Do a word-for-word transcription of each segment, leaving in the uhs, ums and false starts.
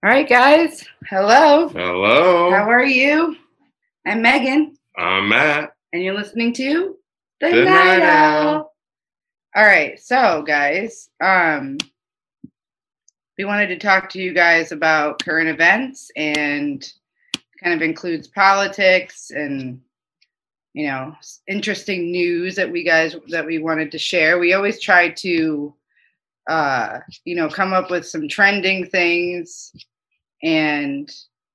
All right, guys. Hello. Hello. How are you? I'm Megan. I'm Matt. And you're listening to The, The Night, Night Owl. Owl. All right, so guys, um, we wanted to talk to you guys about current events and kind of includes politics and you know interesting news that we guys that we wanted to share. We always try to uh, you know come up with some trending things and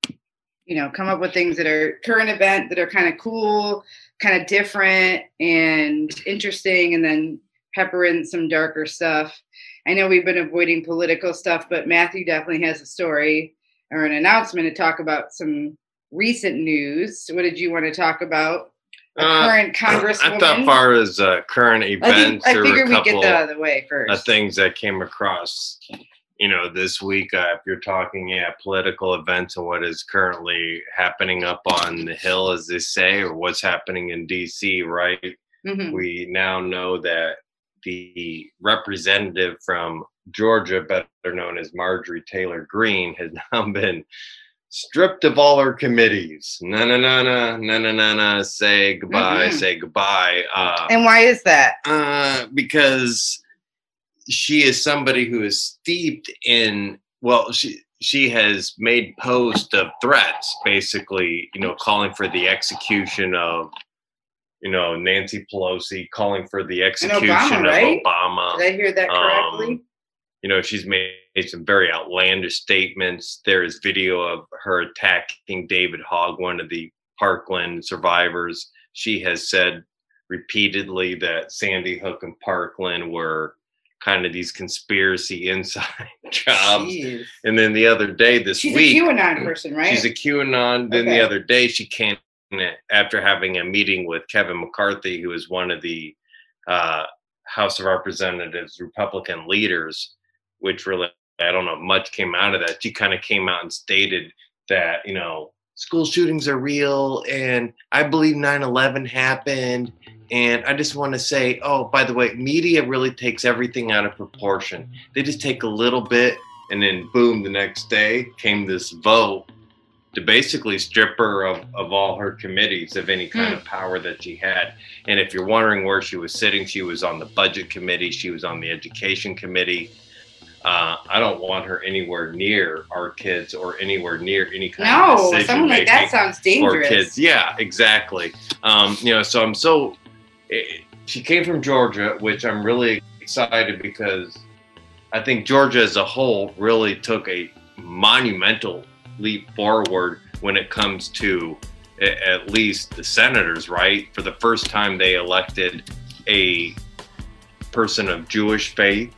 you know come up with things that are current event that are kind of cool, kind of different and interesting, and then pepper in some darker stuff. I know we've been avoiding political stuff, but Matthew definitely has a story or an announcement to talk about some recent news. What did you want to talk about? A Uh, current congresswoman. I thought, far as uh, current I, think, events, I there were figured a we'd get couple that out of the way first. of things that came across. You know, this week, uh, if you're talking, yeah, political events and what is currently happening up on the Hill, as they say, or what's happening in D C, right? Mhm. We now know that the representative from Georgia, better known as Marjorie Taylor Greene, has now been stripped of all her committees. Na na na na na na na na. Say goodbye. Mhm. Say goodbye. Uh, And why is that? uh, because she is somebody who is steeped in. Well, she she has made posts of threats, basically, you know, calling for the execution of, you know, Nancy Pelosi, calling for the execution Obama, right? of Obama. Did I hear that correctly? Um, you know, she's made some very outlandish statements. There is video of her attacking David Hogg, one of the Parkland survivors. She has said repeatedly that Sandy Hook and Parkland were kind of these conspiracy inside jobs. Jeez. And then the other day, this She's week, a QAnon person, right? she's a QAnon. Then Okay. the other day, she came after having a meeting with Kevin McCarthy, who is one of the uh, House of Representatives Republican leaders, which really, I don't know, much came out of that. She kind of came out and stated that, you know, school shootings are real and I believe nine eleven happened. And I just want to say, oh, by the way, media really takes everything out of proportion. They just take a little bit and then boom, the next day came this vote to basically strip her of, of all her committees of any kind Hmm. of power that she had. And if you're wondering where she was sitting, she was on the budget committee. She was on the education committee. Uh, I don't want her anywhere near our kids or anywhere near any kind of No, decision someone like that making sounds for dangerous. kids. Yeah, exactly. Um, you know, so I'm so, it, she came from Georgia, which I'm really excited because I think Georgia as a whole really took a monumental leap forward when it comes to a- at least the senators, right? For the first time, they elected a person of Jewish faith,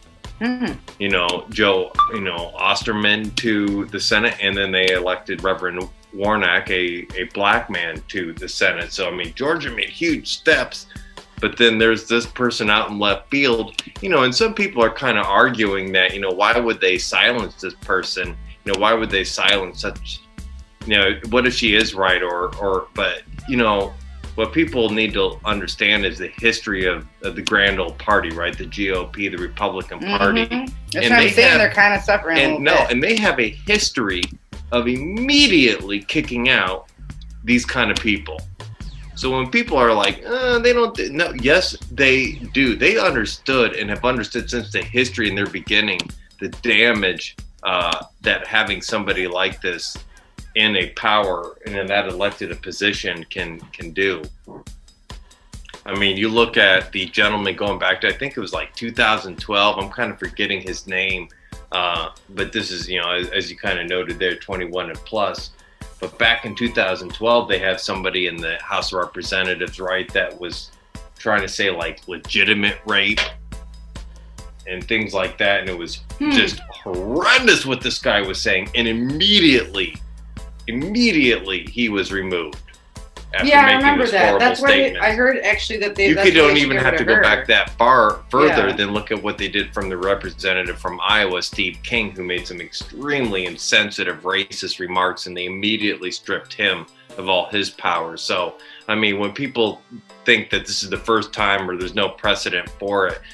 Mhm. you know, Joe, you know, Osterman to the Senate, and then they elected Reverend Warnock, a, a black man, to the Senate. So, I mean, Georgia made huge steps, but then there's this person out in left field, you know, and some people are kind of arguing that, you know, why would they silence this person? You know, why would they silence such, you know, what if she is right or, or, but, you know, what people need to understand is the history of, of the grand old party, right? The G O P, the Republican Party. Mhm. That's And what I'm they saying. have- They're kind of suffering a And little no, bit. and they have a history of immediately kicking out these kind of people. So when people are like, uh, they don't, no, yes, they do. They understood and have understood since the history in their beginning, the damage uh, that having somebody like this in a power and in that elected a position can can do. I mean, you look at the gentleman going back to, I think it was like two thousand twelve. I'm kind of forgetting his name, uh, but this is, you know, as, as you kind of noted there, twenty-one and plus. But back in two thousand twelve, they had somebody in the House of Representatives, right, that was trying to say like legitimate rape and things like that. And it was Hmm. just horrendous what this guy was saying. And immediately, immediately he was removed after Yeah, I making remember this that. horrible That's why statement. I heard actually that they. You that's could why don't they even should have get to rid go of her. back that far further Yeah. than look at what they did from the representative from Iowa, Steve King, who made some extremely insensitive racist remarks, and they immediately stripped him of all his powers. So, I mean, when people think that this is the first time or there's no precedent for it,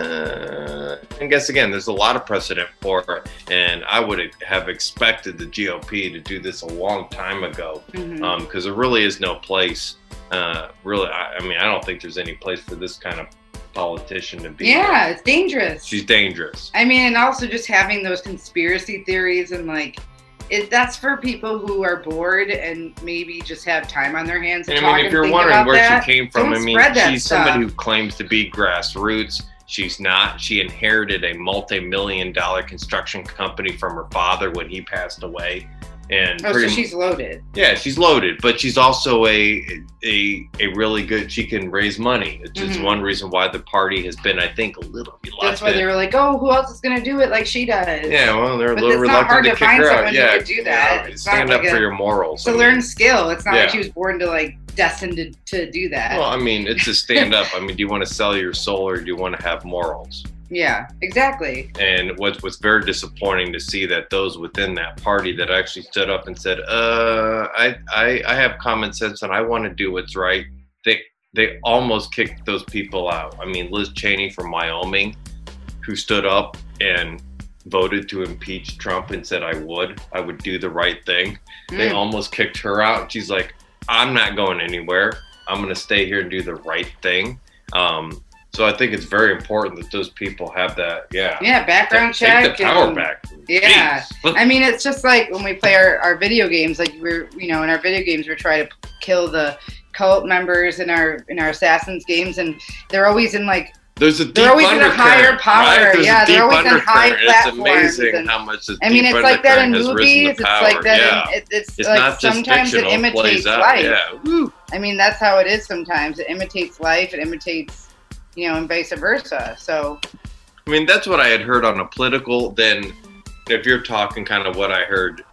uh, I guess, again, there's a lot of precedent for it. And I would have expected the G O P to do this a long time ago, because mm-hmm. um, there really is no place. Uh, really, I, I mean, I don't think there's any place for this kind of politician to be. Yeah, it's dangerous. She's dangerous. I mean, and also just having those conspiracy theories and like, it, that's for people who are bored and maybe just have time on their hands. To and talk I mean, if and you're think wondering about where that, she came from, don't I mean, spread that she's stuff. somebody who claims to be grassroots. She's not. She inherited a multi-million dollar construction company from her father when he passed away. And oh, so pretty, she's loaded. Yeah, she's loaded, but she's also a a a really good. She can raise money. It's just mm-hmm. one reason why the party has been, I think, a little reluctant. That's why they were like, "Oh, who else is going to do it like she does?" Yeah, well, they're but a little reluctant to, to kick her out. Yeah, to do that. Yeah, stand up like for a, your morals. To I mean, learn skill. It's not yeah. like she was born to like destined to, to do that. Well, I mean, it's a stand up. I mean, do you want to sell your soul or do you want to have morals? Yeah, exactly. And what was very disappointing to see that those within that party that actually stood up and said, uh, I, I, I have common sense and I want to do what's right. They, they almost kicked those people out. I mean, Liz Cheney from Wyoming, who stood up and voted to impeach Trump and said, I would, I would do the right thing. Mm. They almost kicked her out. She's like, I'm not going anywhere. I'm going to stay here and do the right thing. Um, So I think it's very important that those people have that, yeah. Yeah, background take, check. Take the power and, back. Yeah. I mean, it's just like when we play our, our video games, like we're, you know, in our video games, we're trying to kill the cult members in our in our Assassins games, and they're always in like, There's a deep they're always in a higher power. Right? Yeah, they're always in high platforms. It's amazing and, how much this I mean, deep it's like that in movies. It's power. like that. Yeah. In, it, it's, it's like not just sometimes fictional, it imitates it life. Yeah. Woo. I mean, that's how it is sometimes. It imitates life. It imitates, you know, and vice versa. So, I mean, that's what I had heard on a political. Then, if you're talking kind of what I heard,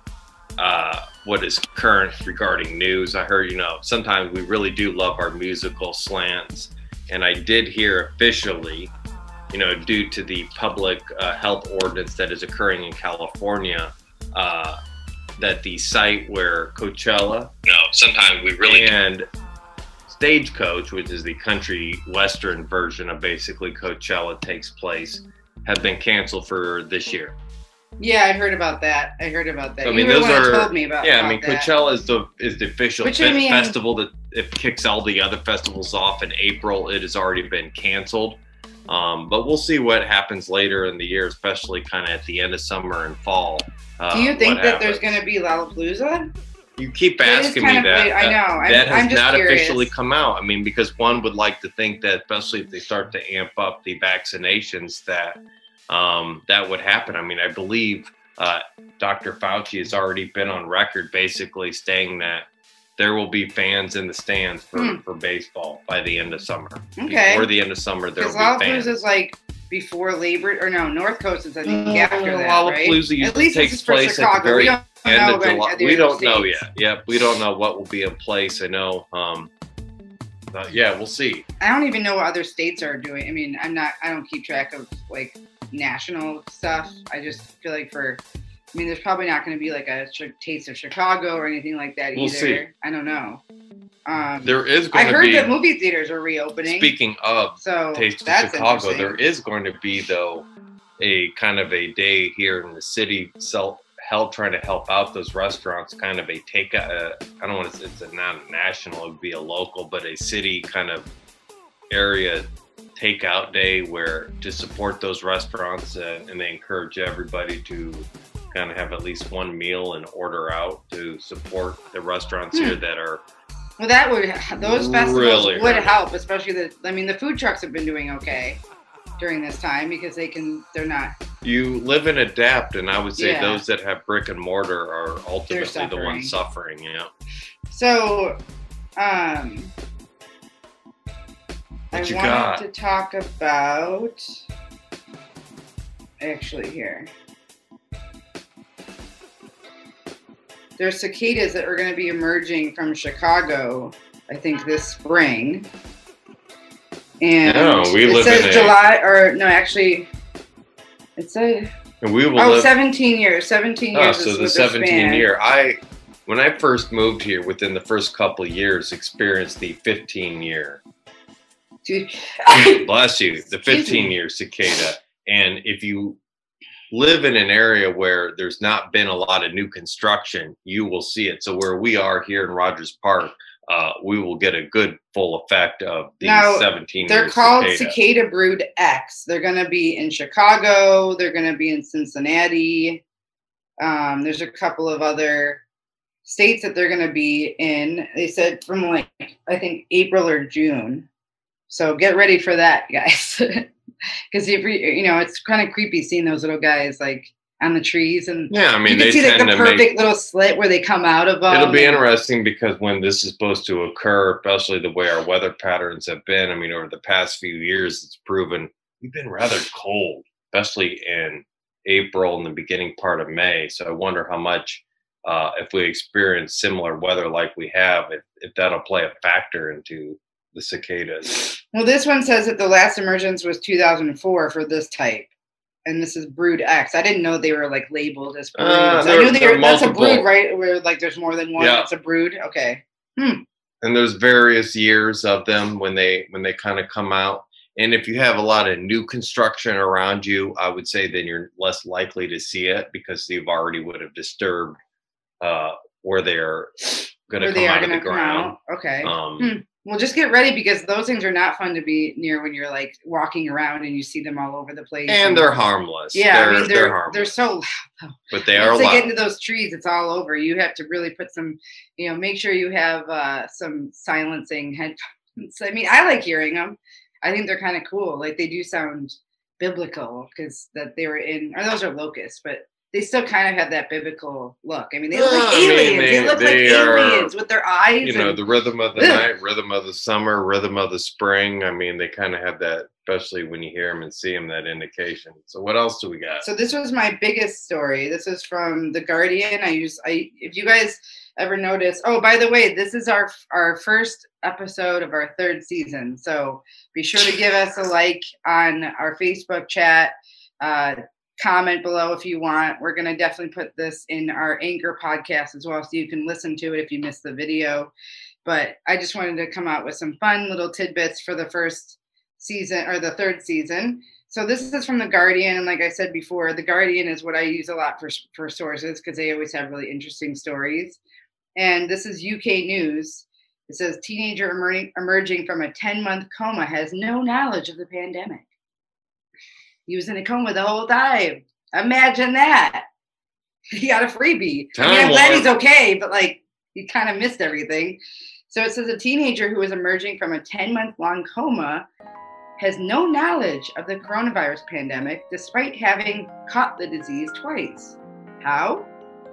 uh, what is current regarding news, I heard, you know, sometimes we really do love our musical slants. And I did hear officially, you know, due to the public uh, health ordinance that is occurring in California, uh, that the site where Coachella, no, sometimes we really and do. Stagecoach, which is the country western version of basically Coachella, takes place, have been canceled for this year. Yeah, I heard about that. I heard about that. So, I mean, you those are told me about. Yeah, about I mean, that. Coachella is the is the official Which, fe- I mean, festival that it kicks all the other festivals off in April. It has already been canceled, um, but we'll see what happens later in the year, especially kind of at the end of summer and fall. Uh, Do you think that happens. there's going to be Lollapalooza? You keep That asking me of that. weird. I know. I'm, that has I'm just not curious. officially come out. I mean, because one would like to think that, especially if they start to amp up the vaccinations, that um, that would happen. I mean, I believe uh, Doctor Fauci has already been on record basically saying that there will be fans in the stands for, hmm. for baseball by the end of summer. Okay. Before the end of summer, there will be fans. Lollapalooza is like before Labor, or no, North Coast is I think uh, after that, Lollapalooza right? At least takes this is for place Chicago. at the very we don't end know of July. the We don't states. know yet. Yep, we don't know what will be in place. I know. Um, but yeah, we'll see. I don't even know what other states are doing. I mean, I'm not. I don't keep track of like national stuff. I just feel like for. I mean, there's probably not going to be like a ch- taste of Chicago or anything like that we'll either. See. I don't know. Um, there is going I to heard be, that movie theaters are reopening. Speaking of so Taste of that's Chicago, there is going to be, though, a kind of a day here in the city self held trying to help out those restaurants, kind of a take uh, I don't want to, it's a, not a national, it would be a local, but a city kind of area takeout day where to support those restaurants, uh, and they encourage everybody to kind of have at least one meal and order out to support the restaurants hmm. here that are. Well, that would those festivals really would hurt. help, especially the. I mean, the food trucks have been doing okay during this time because they can. They're not. You live and adapt, and I would say Yeah. those that have brick and mortar are ultimately the suffering. ones suffering. Yeah. So, um, What I you wanted got? to talk about. Actually, here. There's cicadas that are going to be emerging from Chicago, I think, this spring. And No, we it live says in a- July, or no, actually, it says, And we will oh, live. seventeen years. seventeen Oh, years so is the what they're seventeen span. year. I when I first moved here, within the first couple of years, experienced the fifteen year. Bless you, the fifteen year cicada. And if you live in an area where there's not been a lot of new construction, you will see it. So where we are here in Rogers Park, uh, we will get a good full effect of these now, seventeen they're year called cicada. Cicada Brood X. They're going to be in Chicago. They're going to be in Cincinnati. Um, there's a couple of other states that they're going to be in. They said from like, I think April or June. So get ready for that, guys. Because if you, you know, it's kind of creepy seeing those little guys like on the trees, and yeah, I mean, you can they see like tend the to perfect make, little slit where they come out of. Um, it'll be interesting because when this is supposed to occur, especially the way our weather patterns have been. I mean, over the past few years, it's proven we've been rather cold, especially in April and the beginning part of May. So I wonder how much, uh, if we experience similar weather like we have, if, if that'll play a factor into the cicadas. Well, this one says that the last emergence was two thousand four for this type, and this is Brood X. I didn't know they were like labeled as broods. Uh, I knew they were, that's multiple. a brood, right? Where like there's more than one. Yeah. It's a brood. Okay. Hmm. And there's various years of them when they when they kind of come out. And if you have a lot of new construction around you, I would say then you're less likely to see it because you've already would have disturbed uh, where they're going to come out of the ground. Out. Okay. Um, hmm. Well, just get ready because those things are not fun to be near when you're like walking around and you see them all over the place. And, and they're harmless. Yeah, they're, I mean, they're, they're harmless. They're so loud. Though. But they are Once loud. they get into those trees, it's all over. You have to really put some, you know, make sure you have uh, some silencing headphones. I mean, I like hearing them. I think they're kind of cool. Like they do sound biblical because that they were in, or those are locusts, but they still kind of have that biblical look. I mean, they look uh, like I mean, aliens. they, They, look they like are, aliens with their eyes. You know, and, the rhythm of the ugh. night, rhythm of the summer, rhythm of the spring. I mean, they kind of have that, especially when you hear them and see them, that indication. So what else do we got? So this was my biggest story. This is from The Guardian. I use, I if you guys ever notice, oh, by the way, this is our our first episode of our third season. So be sure to give us a like on our Facebook chat. Uh, comment below if you want. We're going to definitely put this in our Anchor podcast as well, so you can listen to it if you missed the video. But I just wanted to come out with some fun little tidbits for the first season or the third season. So this is from The Guardian. And like I said before, The Guardian is what I use a lot for, for sources because they always have really interesting stories. And this is U K News. It says teenager emer- emerging from a ten month coma has no knowledge of the pandemic. He was in a coma the whole time. Imagine that. He got a freebie. I mean, I'm glad he's okay, but like he kind of missed everything. So it says a teenager who was emerging from a ten month long coma has no knowledge of the coronavirus pandemic despite having caught the disease twice. How?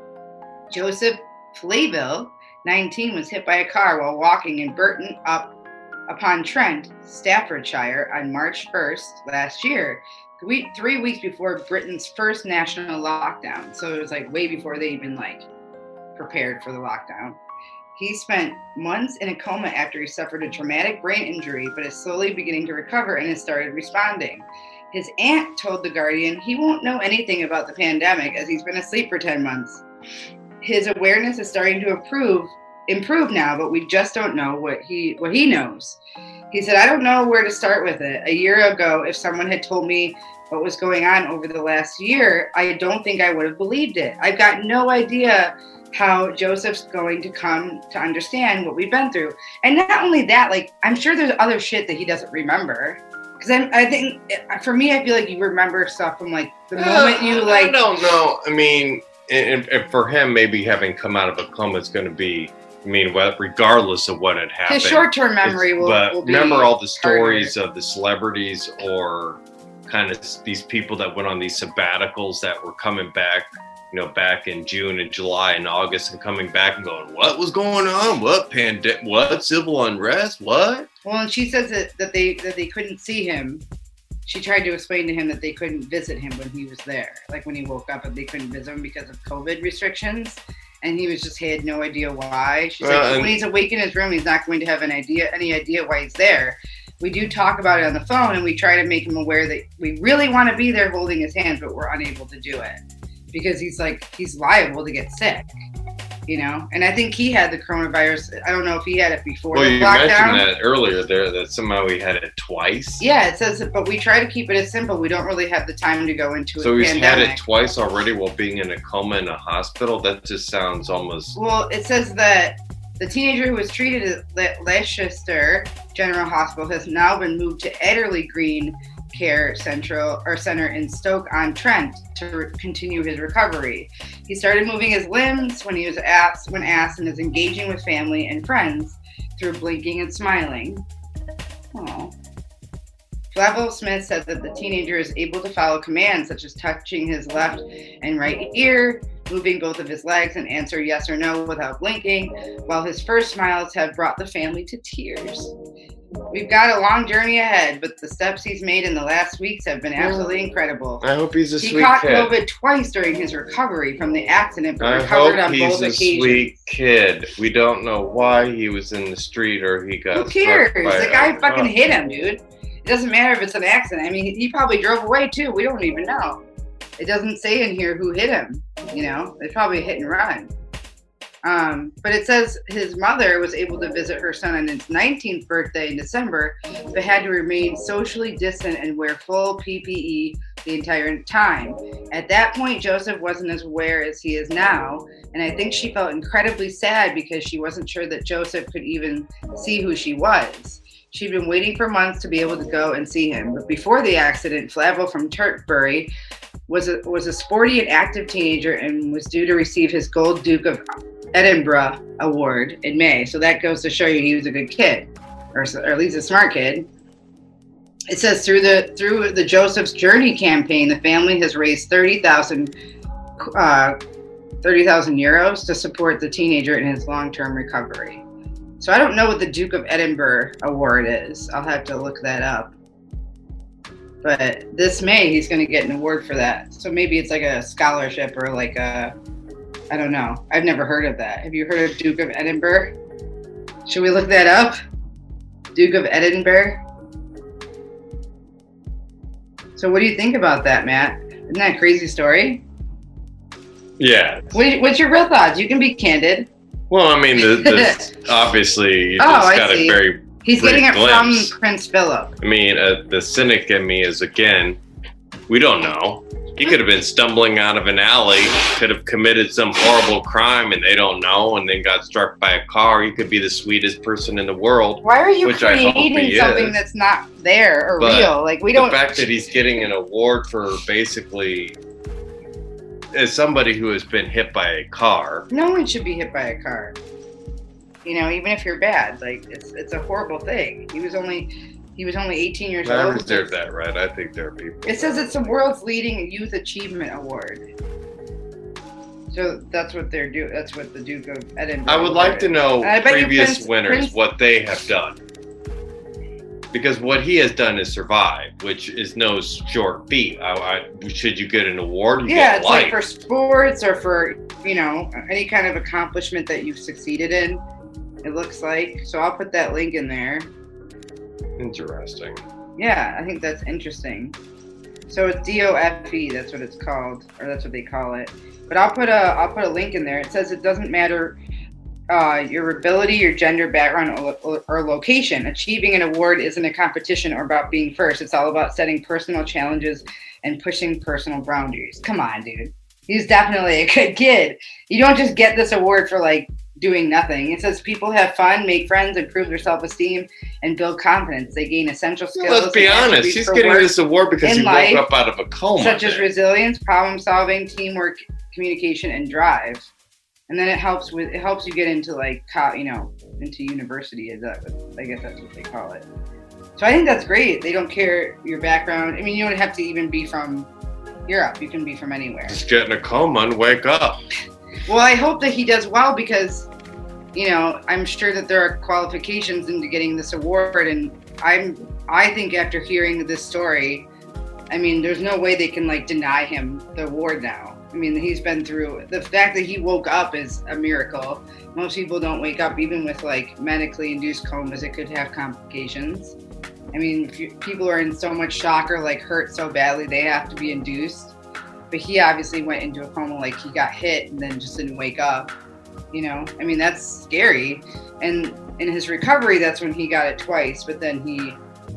Joseph Flaville, nineteen, was hit by a car while walking in Burton up upon Trent, Staffordshire on March first last year. Three, three weeks before Britain's first national lockdown. So it was like way before they even like prepared for the lockdown. He spent months in a coma after he suffered a traumatic brain injury, but is slowly beginning to recover and has started responding. His aunt told The Guardian he won't know anything about the pandemic as he's been asleep for ten months. His awareness is starting to improve, improve now, but we just don't know what he what he knows. He said, I don't know where to start with it. A year ago, if someone had told me what was going on over the last year, I don't think I would have believed it. I've got no idea how Joseph's going to come to understand what we've been through. And not only that, like, I'm sure there's other shit that he doesn't remember. Because I think, for me, I feel like you remember stuff from, like, the uh, moment you, like... I don't know. I mean, and, and for him, maybe having come out of a coma is going to be... I mean, regardless of what had happened. His short-term memory will, but will be remember all the stories harder. of the celebrities or kind of these people that went on these sabbaticals that were coming back, you know, back in June and July and August and coming back and going, what was going on? What pandemic? What civil unrest? What? Well, and she says that, that they that they couldn't see him. She tried to explain to him that they couldn't visit him when he was there. Like when he woke up and they couldn't visit him because of COVID restrictions. And he was just, he had no idea why. She's well, like, when he's awake in his room, he's not going to have an idea, any idea why he's there. We do talk about it on the phone, and we try to make him aware that we really want to be there holding his hands, but we're unable to do it. Because he's like, he's liable to get sick. you know. And I think he had the coronavirus. I don't know if he had it before Well, the you lockdown. mentioned that earlier there, that somehow he had it twice. Yeah, it says it, but we try to keep it as simple. We don't really have the time to go into So a he's pandemic. had it twice already while being in a coma in a hospital? That just sounds almost... Well, it says that the teenager who was treated at Leicester General Hospital has now been moved to Adderley Green Care Central or Center in Stoke-on-Trent to re- continue his recovery. He started moving his limbs when he was asked, when asked, and is engaging with family and friends through blinking and smiling. Oh. Flavel Smith said that the teenager is able to follow commands such as touching his left and right ear, moving both of his legs, and answer yes or no without blinking, while his first smiles have brought the family to tears. We've got a long journey ahead, but the steps he's made in the last weeks have been absolutely incredible. I hope he's a He sweet caught kid. COVID twice during his recovery from the accident, but I recovered hope on he's both a occasions. sweet kid. We don't know why he was in the street or he got Who cares? struck by The guy a fucking car. hit him, dude. It doesn't matter if it's an accident. I mean, he probably drove away too. We don't even know. It doesn't say in here who hit him. You know, it's probably a hit and run. Um, but it says his mother was able to visit her son on his nineteenth birthday in December, but had to remain socially distant and wear full P P E the entire time. At that point, Joseph wasn't as aware as he is now, and I think she felt incredibly sad because she wasn't sure that Joseph could even see who she was. She'd been waiting for months to be able to go and see him. But before the accident, Flavel from Turkbury was a, was a sporty and active teenager and was due to receive his Gold Duke of Edinburgh Award in May. So that goes to show you he was a good kid, or, or at least a smart kid. It says through the through the Joseph's Journey campaign, the family has raised thirty thousand uh, thirty thousand euros to support the teenager in his long-term recovery. So I don't know what the Duke of Edinburgh Award is. I'll have to look that up. But this May, he's going to get an award for that. So maybe it's like a scholarship or like a, I don't know. I've never heard of that. Have you heard of Duke of Edinburgh? Should we look that up? Duke of Edinburgh? So what do you think about that, Matt? Isn't that a crazy story? Yeah. What, what's your real thoughts? You can be candid. Well, I mean, the, the, obviously, you Oh, just I got see. a very He's brief getting it glimpse. from Prince Philip. I mean, uh, the cynic in me is, again, we don't know. He could have been stumbling out of an alley, could have committed some horrible crime, and they don't know, and then got struck by a car. He could be the sweetest person in the world. Why are you Which I hope creating he something is. that's not there or But real? Like we The don't. fact that he's getting an award for basically, as somebody who has been hit by a car, No one should be hit by a car. You know, even if you're bad, like it's it's a horrible thing. He was only he was only eighteen years I old. reserve that right. I think there are people. It says it's the world's leading youth achievement award. So that's what they're doing. That's what the Duke of Edinburgh. I would like to know I bet you previous Prince- winners Prince- what they have done. Because what he has done is survive, which is no short feat. I, I, should you get an award? You Yeah, get it's life. like for sports or for, you know, any kind of accomplishment that you've succeeded in, it looks like. So I'll put that link in there. Interesting. Yeah, I think that's interesting. So it's D O F E, that's what it's called, or that's what they call it. But I'll put a I'll put a link in there. It says it doesn't matter uh, your ability, your gender, background, or, or location. Achieving an award isn't a competition or about being first. It's all about setting personal challenges and pushing personal boundaries. Come on, dude. He's definitely a good kid. You don't just get this award for like doing nothing. It says people have fun, make friends, improve their self-esteem, and build confidence. They gain essential skills. Well, let's be and honest. attributes He's for getting work, this award because in he life, woke up out of a coma. such as there. resilience, problem solving, teamwork, communication, and drive. And then it helps with it helps you get into like co- you know into university. Is that what, I guess that's what they call it. So I think that's great. They don't care your background. I mean, you don't have to even be from Europe. You can be from anywhere. Just get in a coma and wake up. Well, I hope that he does well because, you know, I'm sure that there are qualifications into getting this award, and I'm I think after hearing this story, I mean, there's no way they can like deny him the award now. I mean, he's been through the fact that he woke up is a miracle. Most people don't wake up, even with like medically induced comas. It could have complications. I mean, if you, people are in so much shock or like hurt so badly, they have to be induced. But he obviously went into a coma, like he got hit and then just didn't wake up. You know, I mean, that's scary. And in his recovery, that's when he got it twice, but then he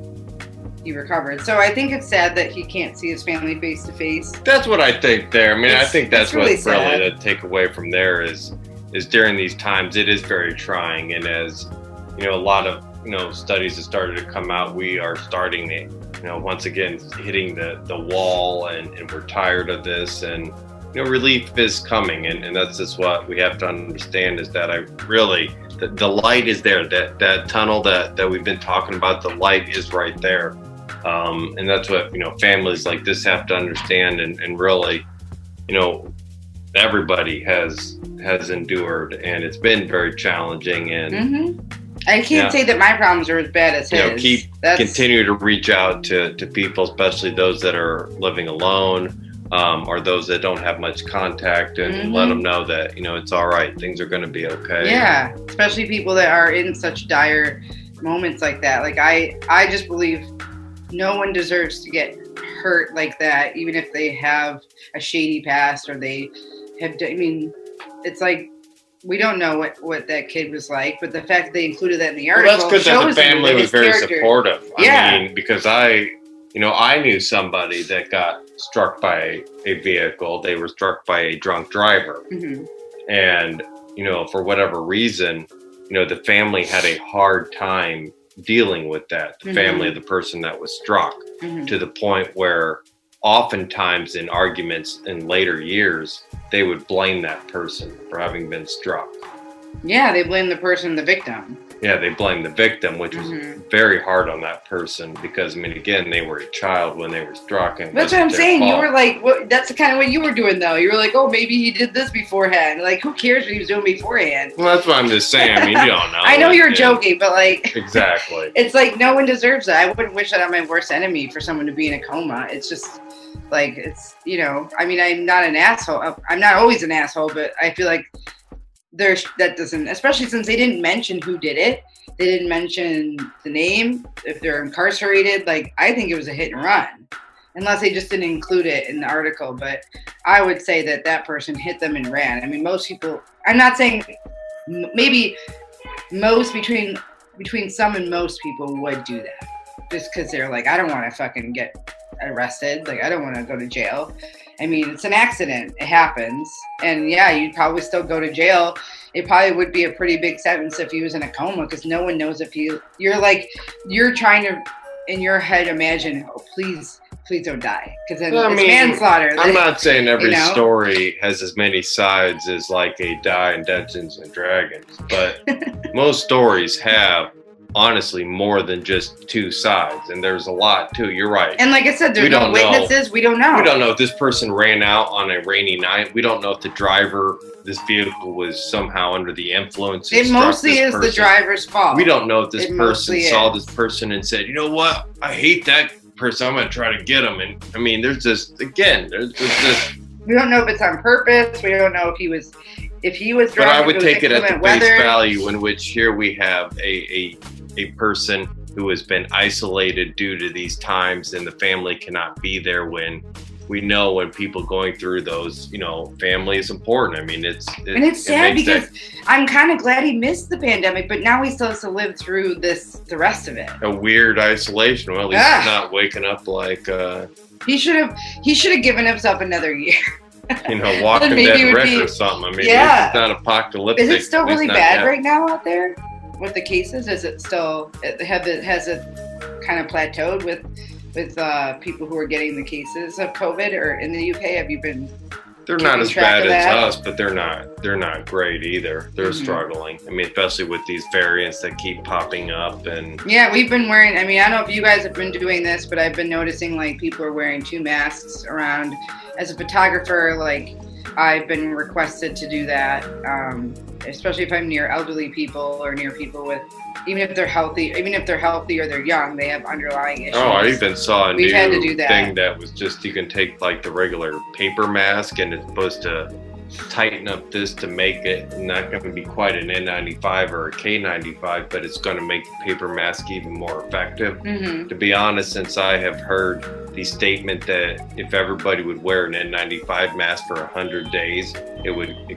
he recovered. So I think it's sad that he can't see his family face to face. That's what I think there. I mean, It's- I think that's it's really what really sad. the takeaway from there is, is during these times, it is very trying. And as, you know, a lot of, you know, studies have started to come out, we are starting to, you know, once again, hitting the, the wall, and, and we're tired of this. And, you know, relief is coming. And, and that's just what we have to understand, is that I really, the, the light is there. That, that tunnel that, that we've been talking about, the light is right there. Um, and that's what, you know, families like this have to understand, and, and really, you know, everybody has has endured, and it's been very challenging. And Mm-hmm. I can't Yeah. say that my problems are as bad as you his. know, keep That's, continue to reach out to, to people, especially those that are living alone, um, or those that don't have much contact, and Mhm. let them know that, you know, it's all right. Things are going to be okay. Yeah, especially people that are in such dire moments like that. Like I, I just believe no one deserves to get hurt like that, even if they have a shady past or they have. I mean, it's like we don't know what, what that kid was like, but the fact that they included that in the Well, article that's good that the shows you family was his very character- supportive. I Yeah. mean, because I, you know, I knew somebody that got struck by a vehicle. They were struck by a drunk driver. Mhm. And, you know, for whatever reason, you know, the family had a hard time dealing with that. The Mhm. family of the person that was struck, Mhm. to the point where oftentimes in arguments in later years, they would blame that person for having been struck. Yeah, they blame the person, the victim. Yeah, they blame the victim, which was Mhm. very hard on that person, because, I mean, again, they were a child when they were struck. And it That's what wasn't I'm their saying. You fault. were like, what, that's kind of what you were doing, though. You were like, oh, maybe he did this beforehand. Like, who cares what he was doing beforehand? Well, that's what I'm just saying. I mean, you don't know. I know you're Yeah, joking, but like, Exactly. it's like no one deserves that. I wouldn't wish that on my worst enemy for someone to be in a coma. It's just like, it's, you know, I mean, I'm not an asshole. I'm not always an asshole, but I feel like there's that doesn't, especially since they didn't mention who did it. They didn't mention the name, if they're incarcerated. Like, I think it was a hit and run, unless they just didn't include it in the article. But I would say that that person hit them and ran. I mean, most people, I'm not saying m- maybe most between between some and most people would do that, just because they're like, I don't want to fucking get arrested. Like, I don't want to go to jail. I mean, it's an accident. It happens. And yeah, you'd probably still go to jail. It probably would be a pretty big sentence if he was in a coma, because no one knows if he, you're like, you're trying to, in your head, imagine, oh, please, please don't die. Because then Well, I it's mean, manslaughter. I'm not saying every You know? story has as many sides as like a Die in Dungeons and Dragons, but most stories have, honestly, more than just two sides, and there's a lot too. You're right. And like I said, there's We no don't know. witnesses. We don't know. We don't know if this person ran out on a rainy night. We don't know if the driver, this vehicle, was somehow under the influence. and It struck mostly this is the person. driver's fault. We don't know if this It person mostly saw is. this person and said, you know what, I hate that person. I'm going to try to get him. And I mean, there's just, again, there's, there's just, We don't know if it's on purpose. We don't know if he was, if he was but driving. I would if was take it at the inclement face weather. value, in which here we have a, a, a person who has been isolated due to these times, and the family cannot be there when we know when people going through those, you know, family is important. I mean, it's, it, And it's it sad makes because that I'm kind of glad he missed the pandemic, but now he still has to live through this, the rest of it. a weird isolation. Well, at least Yeah. he's not waking up like, uh, He should have, he should have given himself another year. you know, Walking Maybe Dead it would Rick be- or something. I mean, Yeah. it's not apocalyptic. Is it still at least really not bad yet. right now out there with the cases? Is it still, it- have it, has it kind of plateaued with, with uh, people who are getting the cases of COVID? Or in the U K, have you been? They're not keeping as track bad of as that? us, but they're not. They're not great either. They're Mhm. struggling. I mean, especially with these variants that keep popping up. And Yeah, we've been wearing, I mean, I don't know if you guys have been doing this, but I've been noticing like people are wearing two masks around. As a photographer, like I've been requested to do that, um, especially if I'm near elderly people or near people with, even if they're healthy, even if they're healthy or they're young, they have underlying issues. oh, I even saw a We've new had to do that. thing that was just, you can take like the regular paper mask, and it's supposed to tighten up this to make it not going to be quite an N ninety-five or a K ninety-five, but it's going to make the paper mask even more effective. Mm-hmm. To be honest, since I have heard the statement that if everybody would wear an N ninety-five mask for one hundred days, it would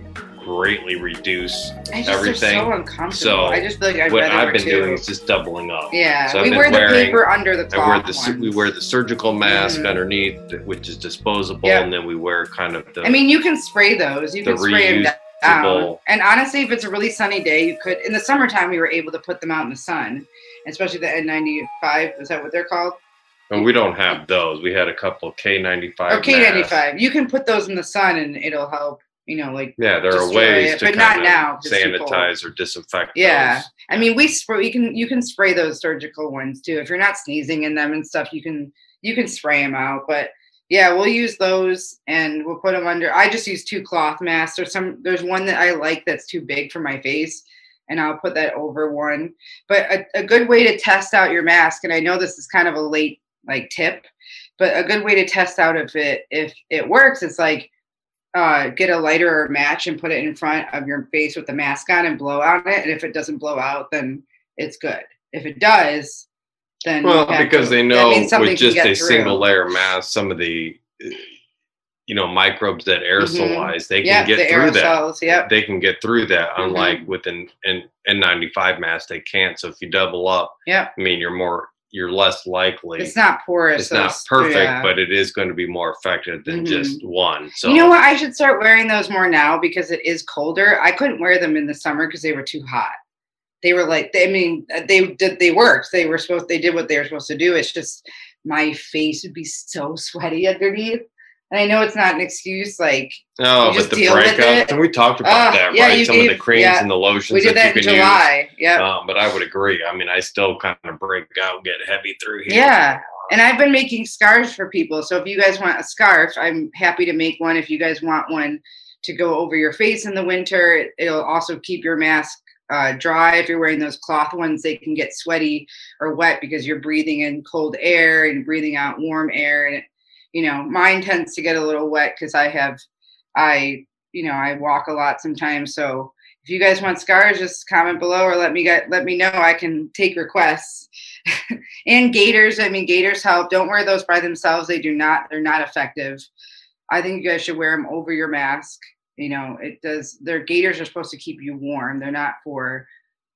greatly reduce I just everything. Are so uncomfortable. So I just feel like I'd what rather I've wear been two. doing is just doubling up. Yeah, so we wear the wearing, paper under the cloth I wear the ones. we wear the surgical mask Mm. underneath, which is disposable, Yep. and then we wear kind of the. I mean, you can spray those. You the can spray them down. reusable. And honestly, if it's a really sunny day, you could. In the summertime, we were able to put them out in the sun, especially the N ninety-five. Is that what they're called? And we don't have those. We had a couple of K ninety-five. Or K ninety-five. You can put those in the sun, and it'll help. You know, like Yeah, there are destroy ways it, to but kind not of now, 'cause it's too cold. sanitize or disinfect. Yeah, those. I mean, we spray. You can you can spray those surgical ones too. If you're not sneezing in them and stuff, you can you can spray them out. But yeah, we'll use those and we'll put them under. I just use two cloth masks. There's some. There's one that I like that's too big for my face, and I'll put that over one. But a, a good way to test out your mask, and I know this is kind of a late like tip, but a good way to test out if it if it works is like. Uh, get a lighter or a match and put it in front of your face with the mask on and blow on it. And if it doesn't blow out, then it's good. If it does, then Well, you have because to- they that know means something with can just get a through. single layer mask, some of the uh, you know microbes that aerosolize, they can Yep, get the through aerosols, that. yep. They can get through that. Mhm. Unlike with an N ninety-five mask, they can't. So if you double up, Yep. I mean, you're more, you're less likely. It's not porous. It's so not perfect, yeah. but it is going to be more effective than Mhm. just one. So You know what? I should start wearing those more now because it is colder. I couldn't wear them in the summer because they were too hot. They were like, I mean, they did, they worked. They were supposed, they did what they were supposed to do. It's just my face would be so sweaty underneath. And I know it's not an excuse. Like, Oh, you but just the deal with breakouts, it. and we talked about Uh, that, yeah, right? you Some of the gave- creams yeah. and the lotions we did that you in can July. Yeah. use. Um, but I would agree. I mean, I still kind of break out, get heavy through here. Yeah. And I've been making scarves for people. So if you guys want a scarf, I'm happy to make one. If you guys want one to go over your face in the winter, it'll also keep your mask uh, dry. If you're wearing those cloth ones, they can get sweaty or wet because you're breathing in cold air and breathing out warm air. And, it, you know, mine tends to get a little wet because I have, I, you know, I walk a lot sometimes. So if you guys want scarves, just comment below or let me get, let me know. I can take requests. And gaiters. I mean, gaiters help. Don't wear those by themselves. They do not, they're not effective. I think you guys should wear them over your mask. You know, it does, their gaiters are supposed to keep you warm. They're not for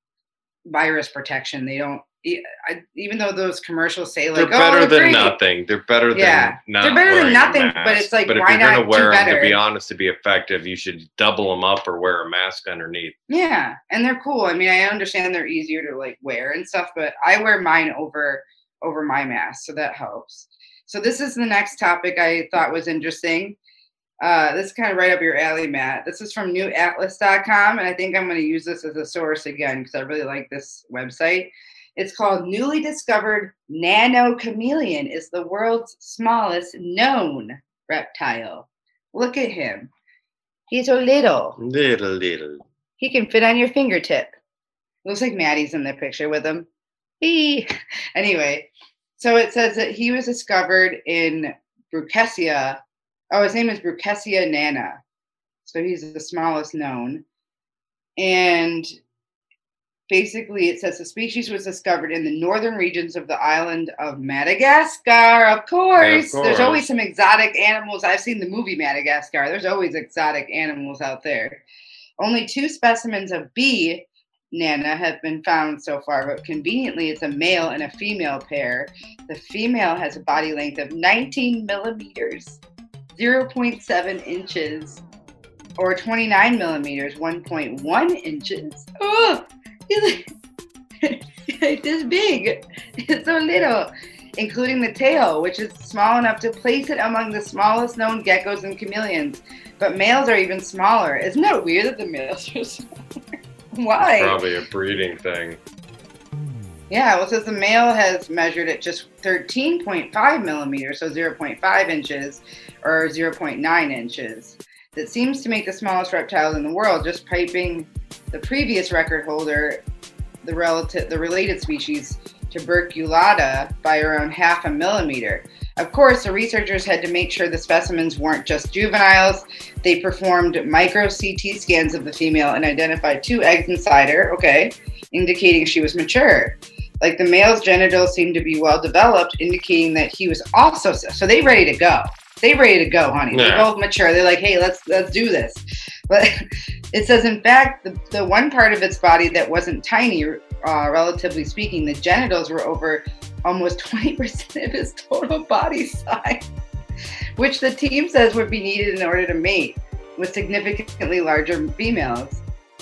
virus protection. They don't, e- I, even though those commercials say like, They're oh, better they're than great. nothing. They're better Yeah. than not They're better than wearing a nothing, but mask. it's like, but if why you're gonna not wear do them, to better? be honest, to be effective, you should double them up or wear a mask underneath. Yeah, and they're cool. I mean, I understand they're easier to like wear and stuff, but I wear mine over over my mask, so that helps. So this is the next topic I thought was interesting. Uh, this is kind of right up your alley, Matt. This is from new atlas dot com, and I think I'm going to use this as a source again because I really like this website. It's called Newly Discovered Nano Chameleon is the world's smallest known reptile. Look at him. He's so little. Little, little. He can fit on your fingertip. Looks like Maddie's in the picture with him. Eee. Anyway, so it says that he was discovered in Brucessia. Oh, his name is Brucessia nana. So he's the smallest known. And basically it says the species was discovered in the northern regions of the island of Madagascar. Of course. Of There's always course. some exotic animals. I've seen the movie Madagascar. There's always exotic animals out there. Only two specimens of B. nana have been found so far, but conveniently it's a male and a female pair. The female has a body length of nineteen millimeters, zero point seven inches, or twenty-nine millimeters, one point one inches. Oh, it's this big. It's so little, including the tail, which is small enough to place it among the smallest known geckos and chameleons. But males are even smaller. Isn't that weird that the males are smaller? Why? Probably a breeding thing. Yeah, well, it says the male has measured at just thirteen point five millimeters, so zero point five inches, or zero point nine inches. That seems to make the smallest reptiles in the world, just piping the previous record holder, the relative, the related species, tuberculata, by around half a millimeter. Of course, the researchers had to make sure the specimens weren't just juveniles. They performed micro C T scans of the female and identified two eggs inside her, okay, indicating she was mature. Like the male's genitals seemed to be well developed, indicating that he was also, so they ready to go. they ready to go, honey. Yeah. They're both mature. They're like, hey, let's let's do this. But it says, in fact, the, the one part of its body that wasn't tiny, uh, relatively speaking, the genitals were over almost twenty percent of his total body size, which the team says would be needed in order to mate with significantly larger females.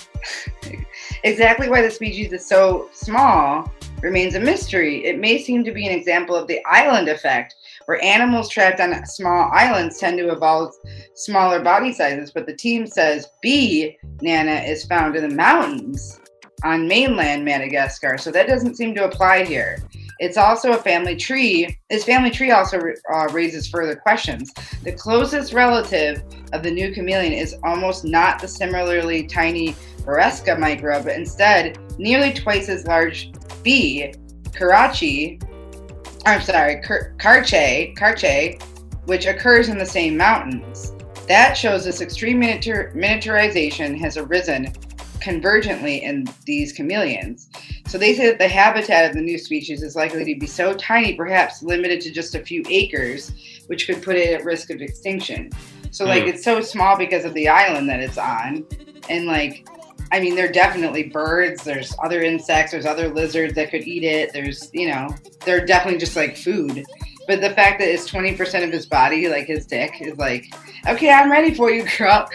Exactly why the species is so small remains a mystery. It may seem to be an example of the island effect, where animals trapped on small islands tend to evolve smaller body sizes, but the team says B. nana is found in the mountains on mainland Madagascar, so that doesn't seem to apply here. It's also a family tree. This family tree also uh, raises further questions. The closest relative of the new chameleon is almost not the similarly tiny Beresca microbe, but instead nearly twice as large B. Karachi, I'm sorry, Karche, Karche, which occurs in the same mountains. That shows this extreme miniatur- miniaturization has arisen convergently in these chameleons. So they say that the habitat of the new species is likely to be so tiny, perhaps limited to just a few acres, which could put it at risk of extinction. So like mm. it's so small because of the island that it's on. And like, I mean, there are definitely birds, there's other insects, there's other lizards that could eat it. There's, you know, they're definitely just like food. But the fact that it's twenty percent of his body, like his dick, is like, okay, I'm ready for you, girl.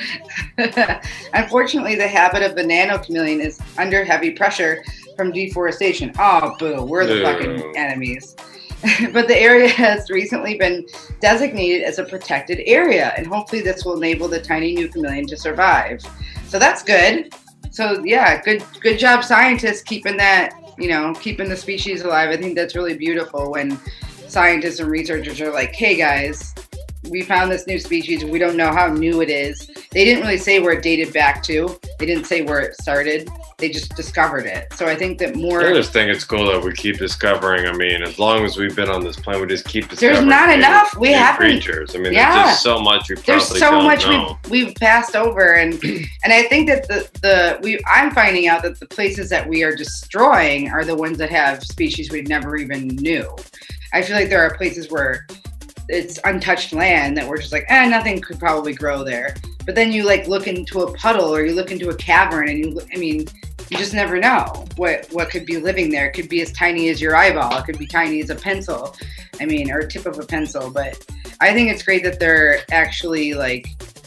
Unfortunately, the habit of the nano chameleon is under heavy pressure from deforestation. Oh, boo, we're the yeah. fucking enemies. But the area has recently been designated as a protected area, and hopefully this will enable the tiny new chameleon to survive. So that's good. So yeah, good good job, scientists, keeping that, you know, keeping the species alive. I think that's really beautiful when scientists and researchers are like, hey guys, we found this new species. We don't know how new it is. They didn't really say where it dated back to. They didn't say where it started. They just discovered it. So I think that more... I just think it's cool that we keep discovering. I mean, as long as we've been on this planet, we just keep discovering. There's not enough. We have creatures. I mean, yeah. there's just so much we probably There's so don't much know. we've, we've passed over. And and I think that the, the we I'm finding out that the places that we are destroying are the ones that have species we never even knew. I feel like there are places where it's untouched land that we're just like, eh, nothing could probably grow there. But then you like look into a puddle or you look into a cavern and you, I mean, you just never know what, what could be living there. It could be as tiny as your eyeball. It could be tiny as a pencil. I mean, or a tip of a pencil. But I think it's great that they're actually like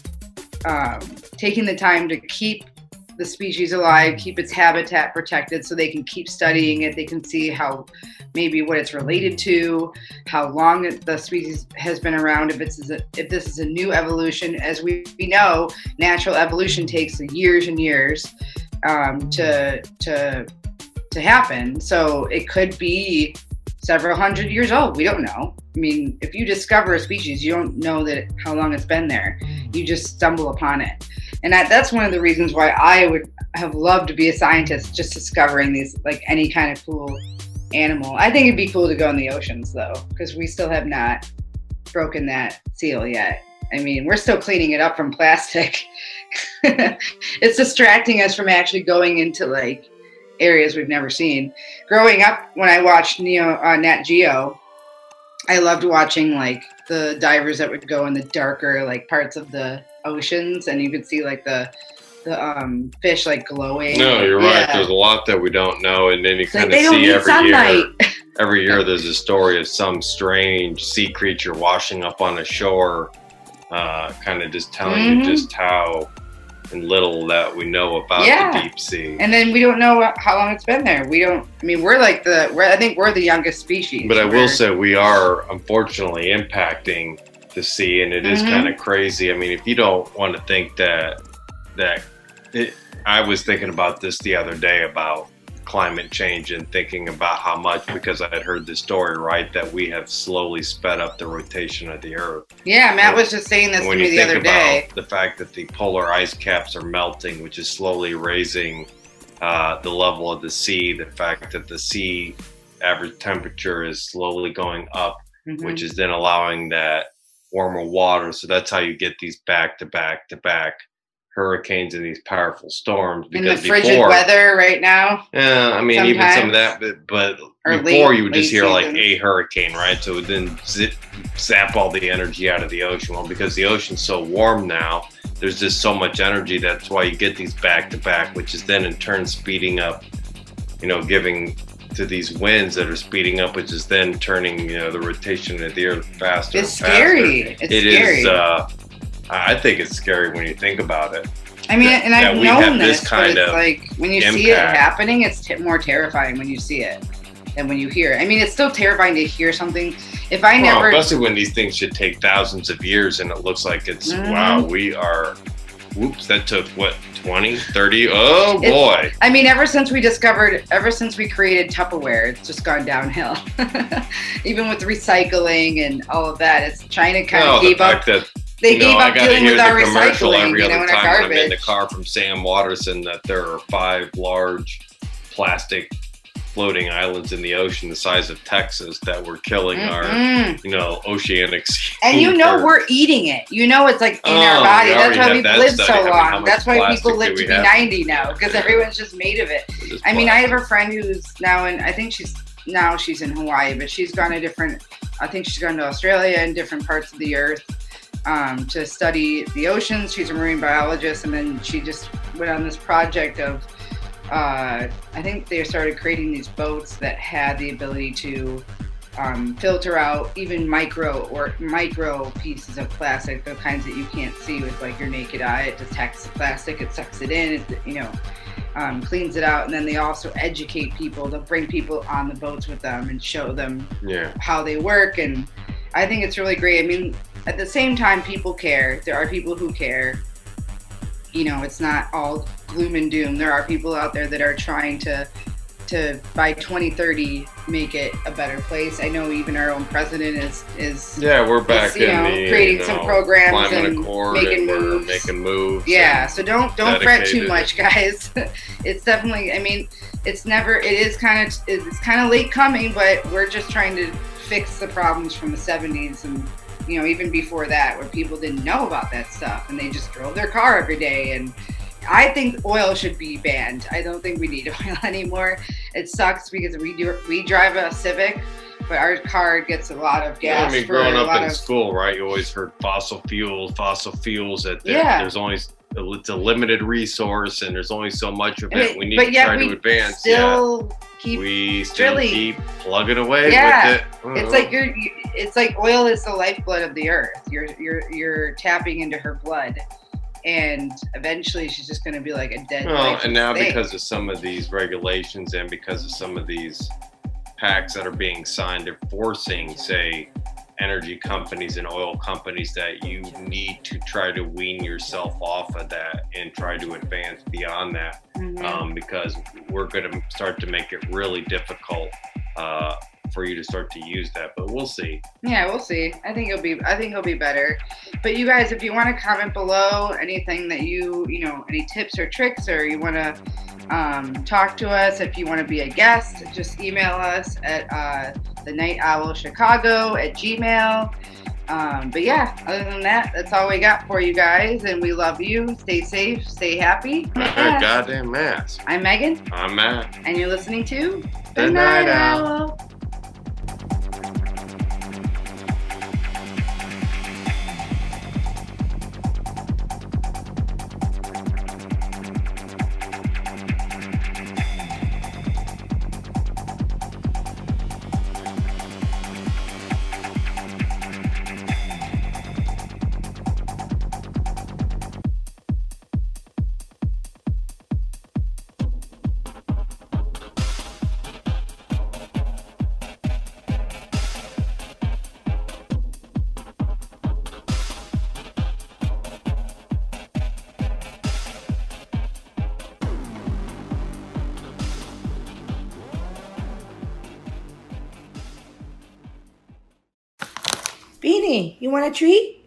um, taking the time to keep the species alive, keep its habitat protected so they can keep studying it. They can see how maybe what it's related to, how long the species has been around, if it's a, if this is a new evolution. As we, we know, natural evolution takes years and years um, to to to happen. So it could be several hundred years old. We don't know. I mean, if you discover a species, you don't know that how long it's been there. You just stumble upon it. And I, that's one of the reasons why I would have loved to be a scientist, just discovering these, like any kind of cool animal. I think it'd be cool to go in the oceans though, because we still have not broken that seal yet. I mean, we're still cleaning it up from plastic. It's distracting us from actually going into like areas we've never seen. Growing up, when I watched Neo, uh, Nat Geo, I loved watching like the divers that would go in the darker like parts of the oceans, and you could see like the the um, fish like glowing. No, you're yeah. right. There's a lot that we don't know, and then you kind like of see every sunlight. year. Every year, there's a story of some strange sea creature washing up on the shore, uh, kind of just telling mm-hmm. you just how and little that we know about yeah. the deep sea. And then we don't know how long it's been there. We don't. I mean, we're like the. We're, I think we're the youngest species. But I we're, will say we are unfortunately impacting the sea, and it is mm-hmm. kind of crazy. I mean, if you don't want to think that that it, I was thinking about this the other day about climate change and thinking about how much, because I had heard this story, right, that we have slowly sped up the rotation of the Earth. Yeah, Matt was just saying this to me the other day. The fact that the polar ice caps are melting, which is slowly raising uh, the level of the sea, the fact that the sea average temperature is slowly going up, mm-hmm. which is then allowing that warmer water. So that's how you get these back to back to back hurricanes and these powerful storms. In the Because frigid before, weather right now. yeah, I mean, even some of sometimes. that, but, but Or before late- you would just late hear like season. a hurricane, right? So it would then zip, zap all the energy out of the ocean. Well, because the ocean's so warm now, there's just so much energy. That's why you get these back to back, which is then in turn speeding up, you know, giving to these winds that are speeding up, which is then turning, you know, the rotation of the earth faster. It's and faster. scary. It's It scary. is, uh, I think it's scary when you think about it. I mean, that- and I've that we have known this this, kind but it's of like when you see it impact. happening, it's t- more terrifying when you see it than when you hear it. I mean, it's still terrifying to hear something. If I Well, never, especially when these things should take thousands of years and it looks like it's, Mhm. wow, we are, whoops, that took what, twenty, thirty? Oh It's- boy. I mean, ever since we discovered, ever since we created Tupperware, it's just gone downhill. Even with recycling and all of that, it's China kind No, of the gave up. fact that, They you know, gave I up gotta dealing hear with the our commercial recycling, every you know, other and our time when I'm in the garbage. car from Sam Waterson that there are five large plastic floating islands in the ocean the size of Texas that were killing our, Mm-mm. you know, oceanic sea And you know birds. we're eating it. You know it's like in Oh, our body. we That's already why have we've that lived study. so I mean, how long. much That's why plastic people do live we to be have? ninety now, because Yeah. everyone's just made of it. It is I mean, I have plastic. a friend who's now in, I think she's, now she's in Hawaii, but she's gone to different, I think she's gone to Australia and different parts of the earth um, to study the oceans. She's a marine biologist, and then she just went on this project of, uh, I think they started creating these boats that had the ability to um, filter out even micro or micro pieces of plastic, the kinds that you can't see with like your naked eye. It detects the plastic, it sucks it in, it, you know, um, cleans it out. And then they also educate people. They'll bring people on the boats with them and show them Yeah. how they work. And I think it's really great. I mean, at the same time, people care. There are people who care. You know, it's not all gloom and doom. There are people out there that are trying to, to by twenty thirty, make it a better place. I know even our own president is is Yeah, we're back It's, you in know, the creating you some know, programs climate and accord making and we're moves. making moves. yeah. and- So don't don't fret too dedicated. much, guys. It's definitely. I mean, it's never. It is kind of. It's kind of late coming, but we're just trying to fix the problems from the seventies and, you know, even before that, where people didn't know about that stuff and they just drove their car every day. And I think oil should be banned. I don't think we need oil anymore. It sucks because we do we drive a Civic, but our car gets a lot of Yeah, gas. I mean, for growing a up lot in of, school, right? You always heard fossil fuels, fossil fuels. That there- Yeah. there's only it's a limited resource, and there's only so much of and it. it- We need but to yet try we to advance. still yeah, keep. we still drilling. keep plugging away Yeah. with it. It's Uh, like you're. You, it's like oil is the lifeblood of the earth. You're you're you're tapping into her blood, and eventually she's just going to be like a dead. well, lifeless and now thing. because of some of these regulations and because of some of these pacts that are being signed, they're forcing, say, energy companies and oil companies that you need to try to wean yourself off of that and try to advance beyond that. Mhm. um, because we're going to start to make it really difficult uh, for you to start to use that. But we'll see. Yeah, we'll see. I think it'll be. I think it'll be better. But you guys, if you want to comment below anything that you, you know, any tips or tricks, or you want to um, talk to us, if you want to be a guest, just email us at uh, the Night Owl Chicago at Gmail. Um, but yeah, other than that, that's all we got for you guys, and we love you. Stay safe, stay happy. A goddamn mask. I'm Megan, I'm Matt. and you're listening to The Night Owl. Beanie, you want a treat?